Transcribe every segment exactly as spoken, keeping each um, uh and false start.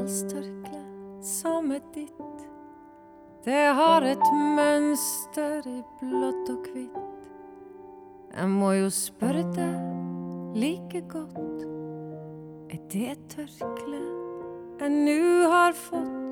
halstørkle som er ditt. Det har et mønster i blått og hvitt. Jeg må jo spørre deg like godt, er det et tørkle jeg nu har fått?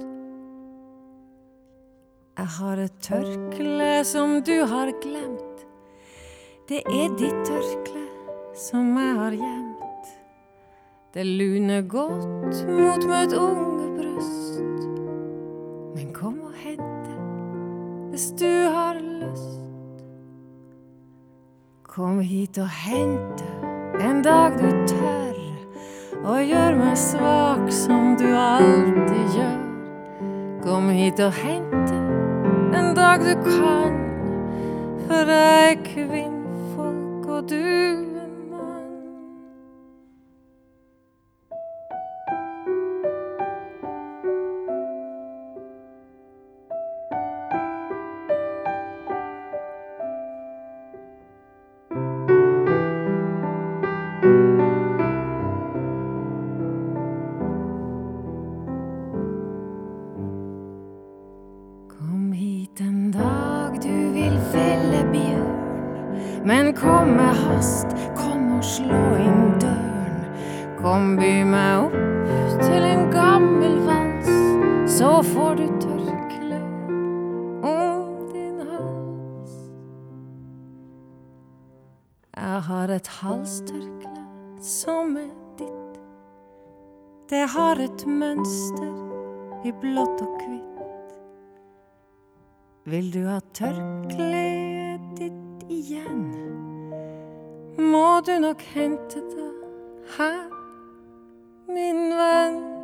Jeg har et tørkle som du har glemt. Det er ditt tørkle som jeg har gjemt. Det luner godt mot mitt unge brøst. Men kom og hente hvis du har lyst. Kom hit og hente en dag du tør, og gjør meg svak som du alltid gjør. Kom hit og hente en dag du kan, for jeg er kvinnfolk og du er mann. Kom hit en dag du vil felle bjørn, men kom med hast, kom og slå inn døren. Kom by meg opp til en gammel vals, så får du tørkle om din hals. Jeg har et halstørkle som er ditt. Det har et mønster i blått og hvitt. Vil du ha tørkleet ditt igjen, må du nok hente det her, min venn.